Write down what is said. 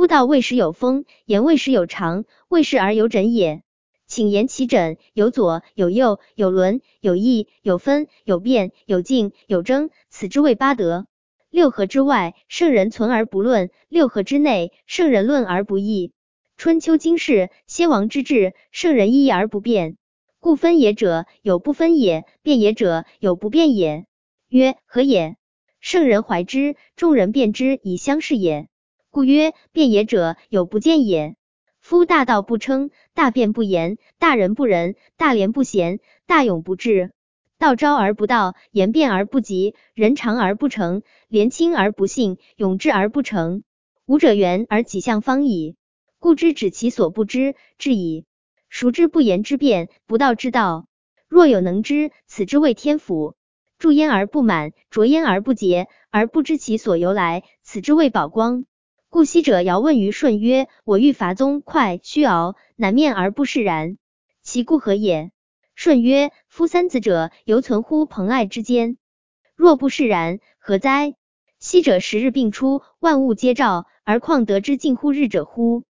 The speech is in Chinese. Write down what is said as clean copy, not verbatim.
夫道未时有风，言未时有长，未时而有枕也。请言其枕，有左，有右，有轮，有翼，有分，有变，有静，有争，此之谓八德。六合之外，圣人存而不论；六合之内，圣人论而不议。春秋经世，先王之治，圣人一而不变。故分也者，有不分也；变也者，有不变也。曰：何也？圣人怀之，众人辩之以相是也。故曰：变也者，有不见也。夫大道不称，大辩不言，大仁不仁，大廉不贤，大勇不智。道昭而不道，言辩而不及，人长而不成，廉清而不信，勇智而不成。吾者圆而己象方矣。故知止其所不知，至矣。孰知不言之辩，不道之道？若有能知，此之谓天府。注焉而不满，着焉而不竭，而不知其所由来，此之谓宝光。故昔者尧问于舜曰：我欲伐宗快虚敖，南面而不是然，其故何也？舜曰：夫三子者，犹存乎朋爱之间，若不是然，何哉？昔者时日并出，万物皆照，而况得之近乎日者乎？